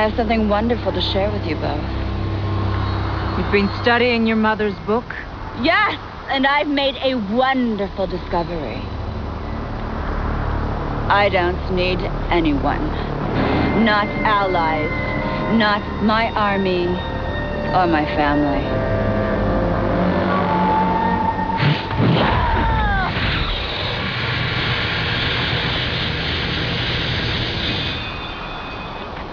have something wonderful to share with you both. You've been studying your mother's book? Yes, and I've made a wonderful discovery. I don't need anyone. Not allies, not my army, or my family.